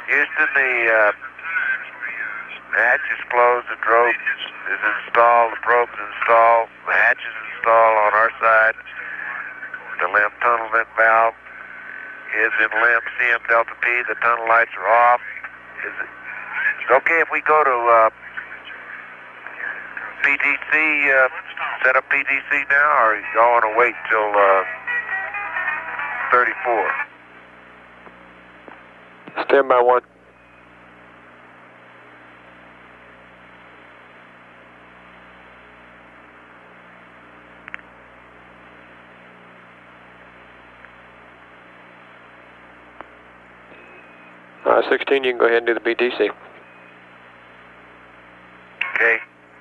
Houston, the hatch is closed, the drogue is installed, the probe is installed, the hatch is installed on our side. The LEM tunnel vent valve is in LEM CM Delta P. The tunnel lights are off. Is it okay if we go to PTC, set up PTC now, or y'all want to wait till 34? Stand by 1. All right, 16, you can go ahead and do the BTC. Okay.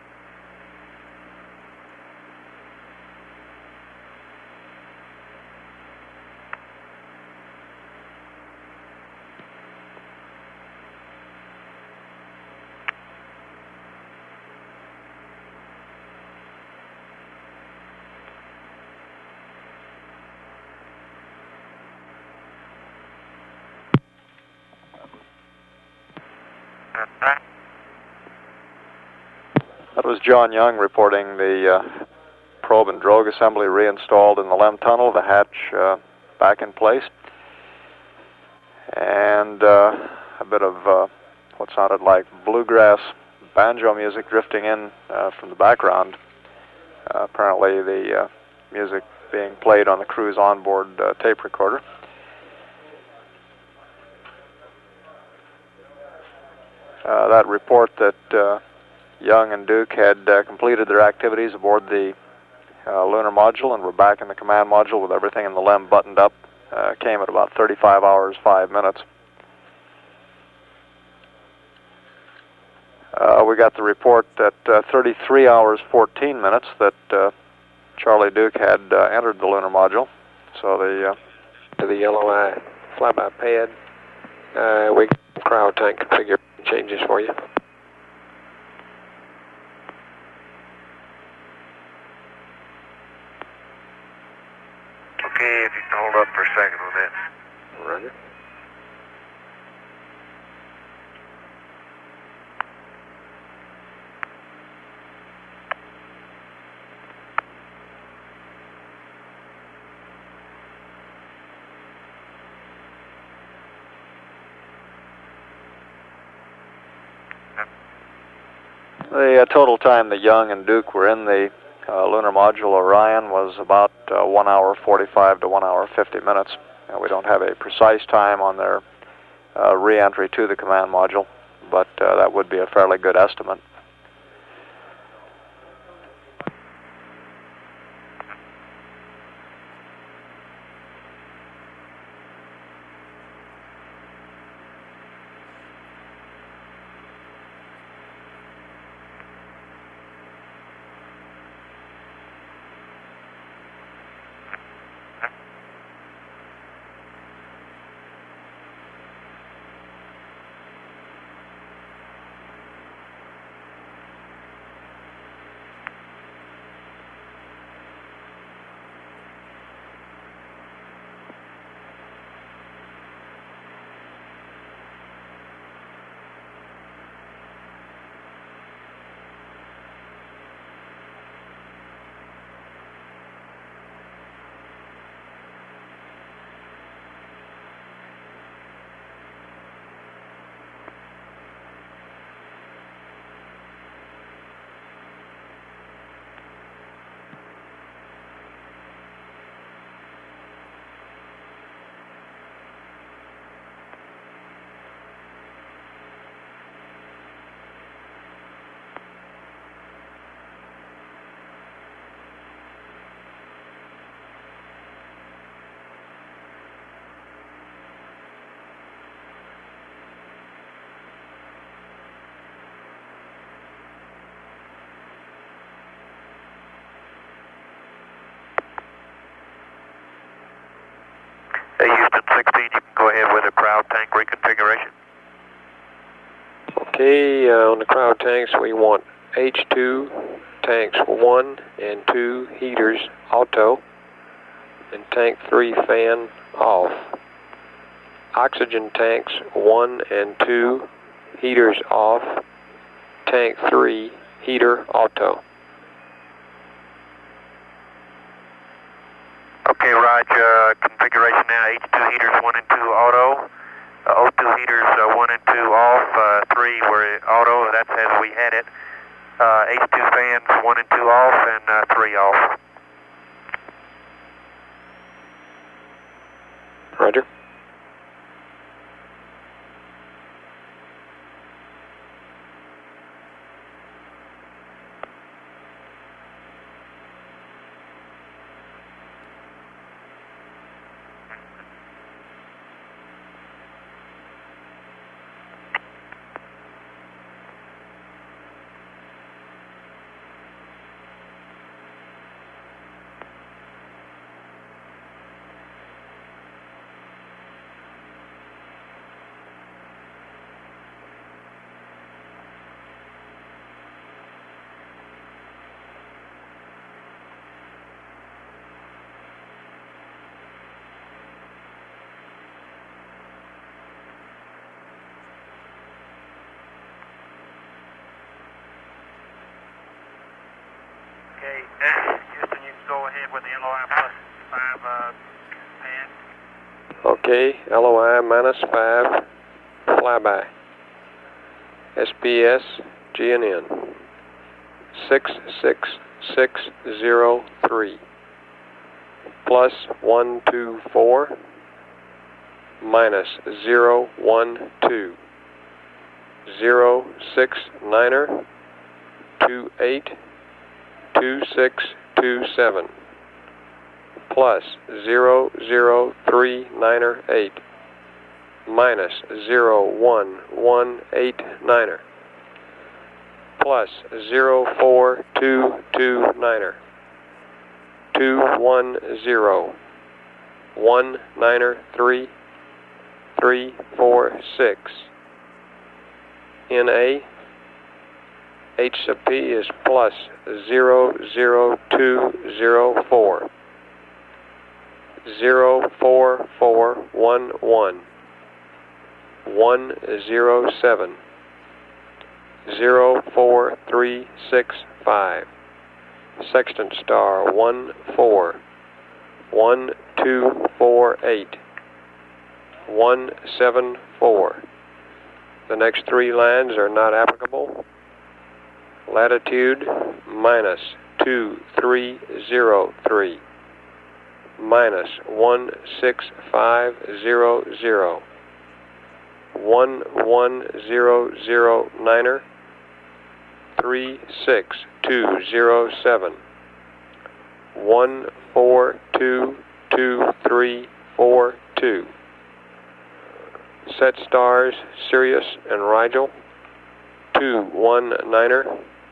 That was John Young reporting the probe and drogue assembly reinstalled in the LEM tunnel, the hatch back in place, and a bit of what sounded like bluegrass banjo music drifting in from the background. Apparently the music being played on the crew's onboard tape recorder. That report that Young and Duke had completed their activities aboard the lunar module and were back in the command module with everything in the LEM buttoned up, came at about 35 hours, 5 minutes. We got the report at 33 hours, 14 minutes that Charlie Duke had entered the lunar module. So to the yellow eye flyby pad, we cryo tank configure changes for you. Okay, if you can hold up for a second on that. Roger. The total time that Young and Duke were in the lunar module Orion was about 1 hour 45 to 1 hour 50 minutes. We don't have a precise time on their re-entry to the command module, but that would be a fairly good estimate. Hey, Houston 16, you can go ahead with the cryo tank reconfiguration. Okay, on the cryo tanks we want H2 tanks 1 and 2 heaters auto, and tank 3 fan off. oxygen tanks 1 and 2, heaters off. Tank 3, heater auto. Okay, Roger. Configuration now, H2 heaters 1 and 2 auto. O2 heaters 1 and 2 off. 3 were auto, that's as we had it. H2 fans 1 and 2 off, and 3 off. Roger. Okay, Houston, you can go ahead with the LOI plus 5 pad. Okay, LOI minus 5, flyby. SPS, GNN, 66603, plus 124, minus 012, 069er, 282627, plus 00398, minus 01189er, plus 04229er, 210, 193, 346. NA, H sub P is plus 00204, 04411, 107, 04365, sextant star 14, 1248, 174. The next 3 lines are not applicable. Latitude minus 2303, minus 16500, 11009er, 36207, 142242. Set stars Sirius and Rigel, 219er,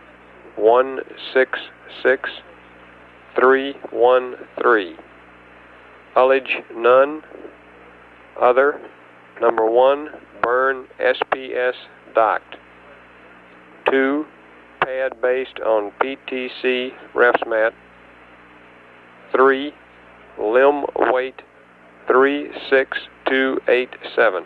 166313. Ullage none. Other. Number 1, burn SPS docked. 2, pad based on PTC refs mat. 3, limb weight 36287.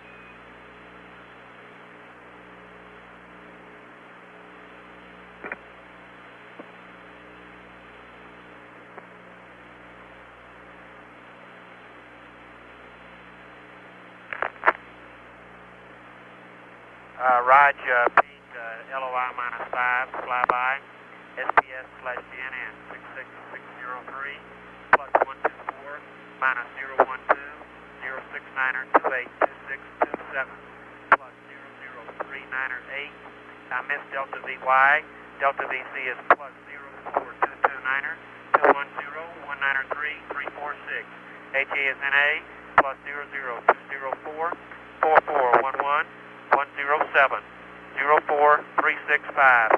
Raj, Pete, LOI minus 5, flyby, SPS / GNN 66603, plus 124, minus 012, 069er 282627, plus 00398. I missed Delta VY. Delta VC is plus 04229er 21019er 346. HA is NA, plus 00204 4411 107 04365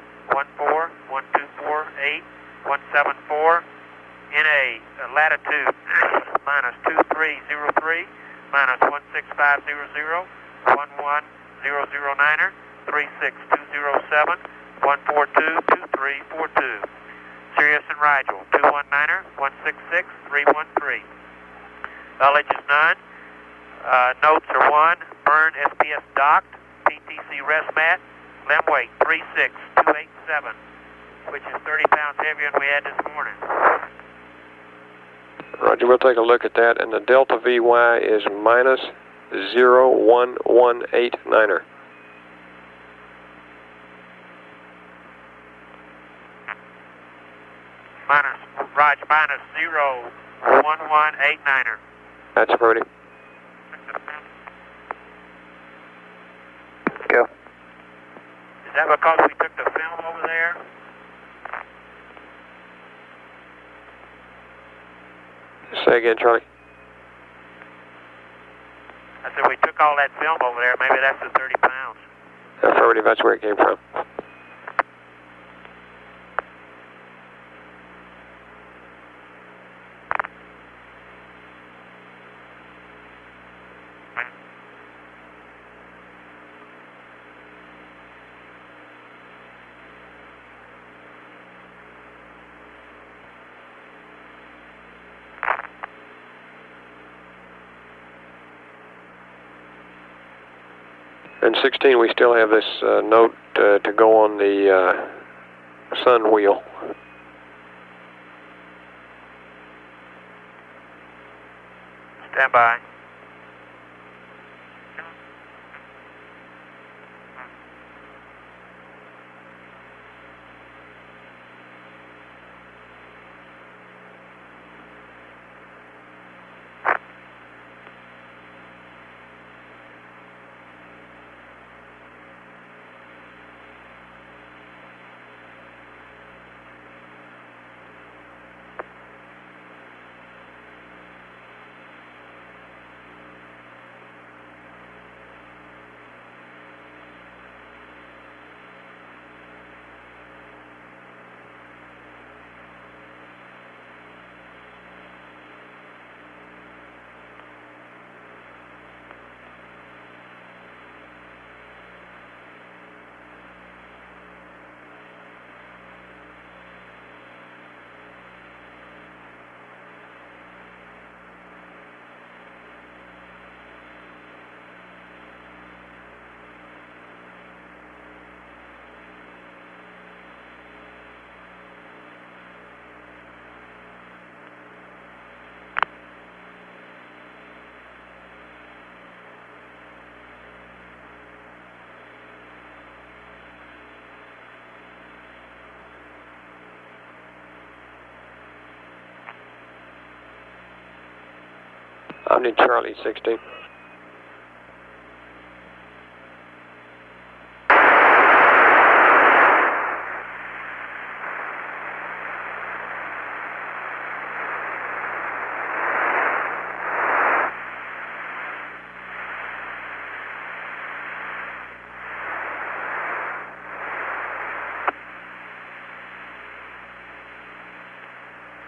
14124 174. NA latitude minus 2303 minus 16500 11009er 36207 1422342. Sirius and Rigel 219er 166313. Ullage is none. Notes are 1, burn SPS docked, PTC rest mat, limb weight 36287, which is 30 pounds heavier than we had this morning. Roger, we'll take a look at that, and the Delta VY is minus 01189er. Roger, minus 01189er. That's affirmative. Go. Is that because we took the film over there? Say again, Charlie. I said we took all that film over there. Maybe that's the 30 pounds. Affirmative, that's where it came from. And 16, we still have this note to go on the sun wheel. Stand by. I'm in Charlie, 16.